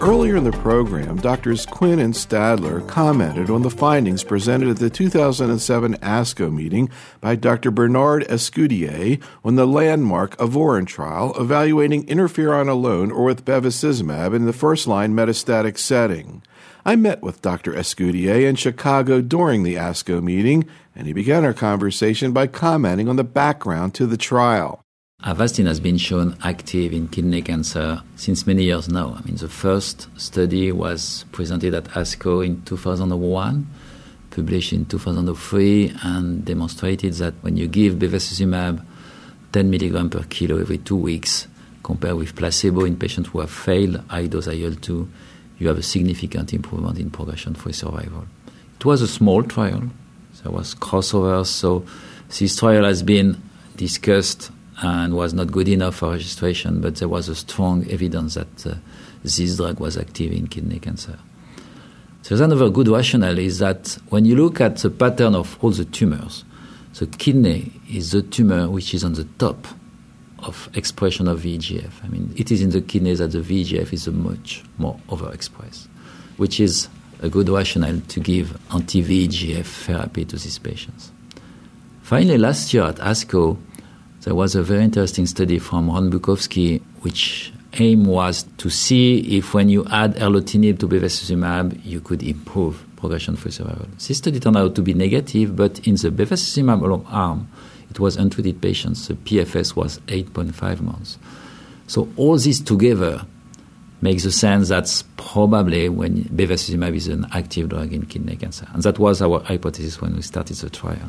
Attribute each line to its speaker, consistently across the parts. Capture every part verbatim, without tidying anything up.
Speaker 1: Earlier in the program, Doctors Quinn and Stadler commented on the findings presented at the two thousand seven ASCO meeting by Doctor Bernard Escudier on the landmark Avoren trial evaluating interferon alone or with bevacizumab in the first-line metastatic setting. I met with Doctor Escudier in Chicago during the ASCO meeting, and he began our conversation by commenting on the background to the trial.
Speaker 2: Avastin has been shown active in kidney cancer since many years now. I mean, the first study was presented at ASCO in two thousand one, published in two thousand three, and demonstrated that when you give bevacizumab ten milligrams per kilo every two weeks, compared with placebo in patients who have failed high-dose I L two, you have a significant improvement in progression-free survival. It was a small trial. There was crossover, so this trial has been discussed and was not good enough for registration, but there was a strong evidence that uh, this drug was active in kidney cancer. There's another good rationale is that when you look at the pattern of all the tumors, the kidney is the tumor which is on the top of expression of V E G F. I mean, it is in the kidneys that the V E G F is much more overexpressed, which is a good rationale to give anti-V E G F therapy to these patients. Finally, last year at ASCO, there was a very interesting study from Ron Bukowski, which aim was to see if when you add erlotinib to bevacizumab, you could improve progression-free survival. This study turned out to be negative, but in the bevacizumab arm, it was untreated patients. The P F S was eight point five months. So all this together makes the sense that probably when bevacizumab is an active drug in kidney cancer. And that was our hypothesis when we started the trial.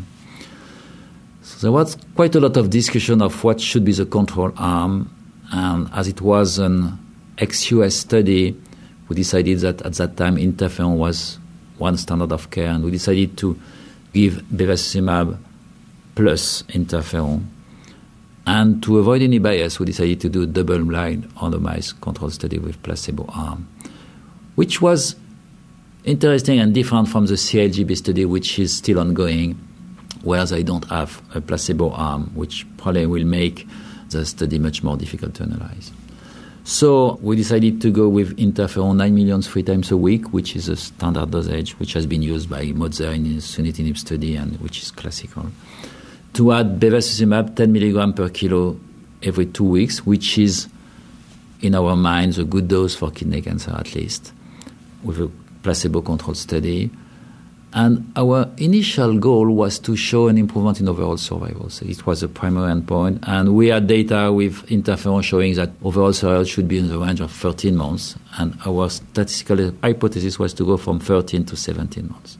Speaker 2: So there was quite a lot of discussion of what should be the control arm, and as it was an ex-U S study, we decided that at that time interferon was one standard of care, and we decided to give bevacizumab plus interferon. And to avoid any bias, we decided to do a double-blind randomized control study with placebo arm, which was interesting and different from the C I L G B study, which is still ongoing, where they don't have a placebo arm, which probably will make the study much more difficult to analyze. So we decided to go with interferon nine millions three times a week, which is a standard dosage, which has been used by Motzer in his sunitinib study and which is classical. To add bevacizumab ten milligrams per kilo every two weeks, which is, in our minds, a good dose for kidney cancer at least, with a placebo-controlled study. And our initial goal was to show an improvement in overall survival. So it was the primary endpoint. And we had data with interferon showing that overall survival should be in the range of thirteen months. And our statistical hypothesis was to go from thirteen to seventeen months.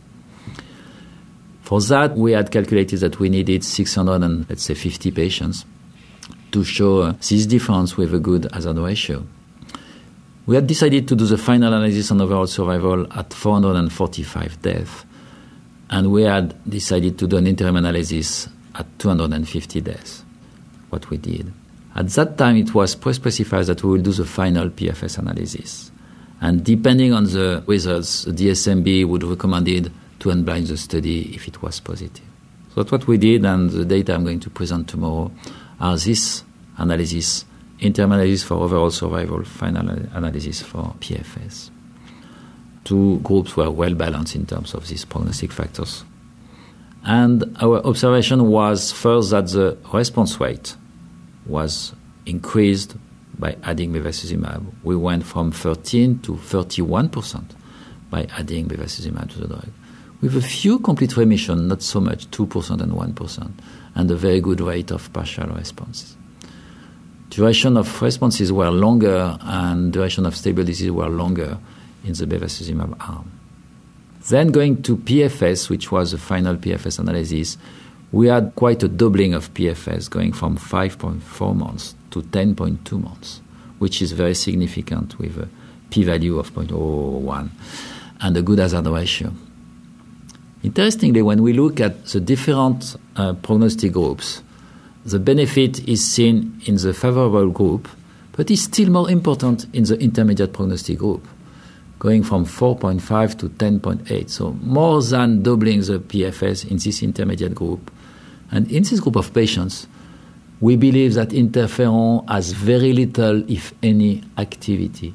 Speaker 2: For that, we had calculated that we needed six hundred and, let's say, fifty patients to show this difference with a good hazard ratio. We had decided to do the final analysis on overall survival at four hundred forty-five deaths. And we had decided to do an interim analysis at two hundred fifty days, what we did. At that time, it was pre-specified that we will do the final P F S analysis. And depending on the results, the D S M B would recommend to unblind the study if it was positive. So that's what we did, and the data I'm going to present tomorrow are this analysis, interim analysis for overall survival, final analysis for P F S. Two groups were well balanced in terms of these prognostic factors. And our observation was first that the response rate was increased by adding bevacizumab. We went from thirteen to thirty-one percent by adding bevacizumab to the drug, with a few complete remission, not so much, two percent and one percent, and a very good rate of partial responses. Duration of responses were longer, and duration of stable disease were longer in the bevacizumab arm. Then going to P F S, which was the final P F S analysis, we had quite a doubling of P F S, going from five point four months to ten point two months, which is very significant with a p-value of zero point zero zero one and a good hazard ratio. Interestingly, when we look at the different uh, prognostic groups, the benefit is seen in the favorable group, but is still more important in the intermediate prognostic group, going from four point five to ten point eight, so more than doubling the P F S in this intermediate group. And in this group of patients, we believe that interferon has very little, if any, activity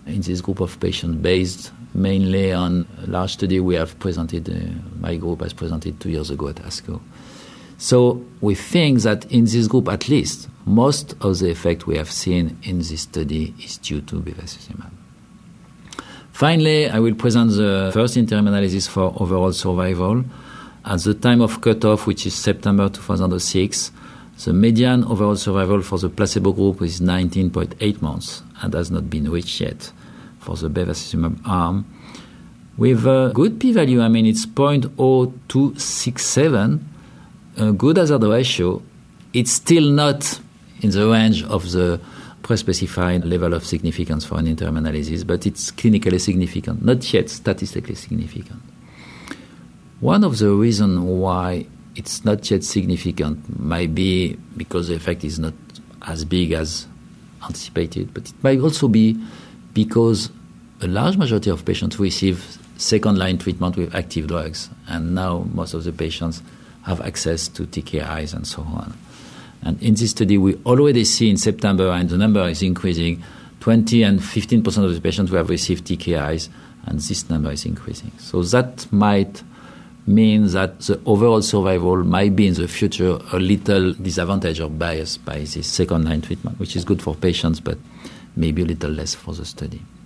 Speaker 2: in this group of patients based mainly on a large study we have presented, uh, my group has presented two years ago at ASCO. So we think that in this group at least, most of the effect we have seen in this study is due to bevacizumab. Finally, I will present the first interim analysis for overall survival. At the time of cutoff, which is September two thousand six, the median overall survival for the placebo group is nineteen point eight months and has not been reached yet for the bevacizumab arm. With a good p-value, I mean it's zero point zero two six seven, a good hazard ratio, it's still not in the range of the pre-specified level of significance for an interim analysis, but it's clinically significant, not yet statistically significant. One of the reasons why it's not yet significant might be because the effect is not as big as anticipated, but it might also be because a large majority of patients receive second-line treatment with active drugs, and now most of the patients have access to T K Is and so on. And in this study, we already see in September, and the number is increasing, twenty and fifteen percent of the patients who have received T K Is, and this number is increasing. So that might mean that the overall survival might be in the future a little disadvantaged or biased by this second-line treatment, which is good for patients, but maybe a little less for the study.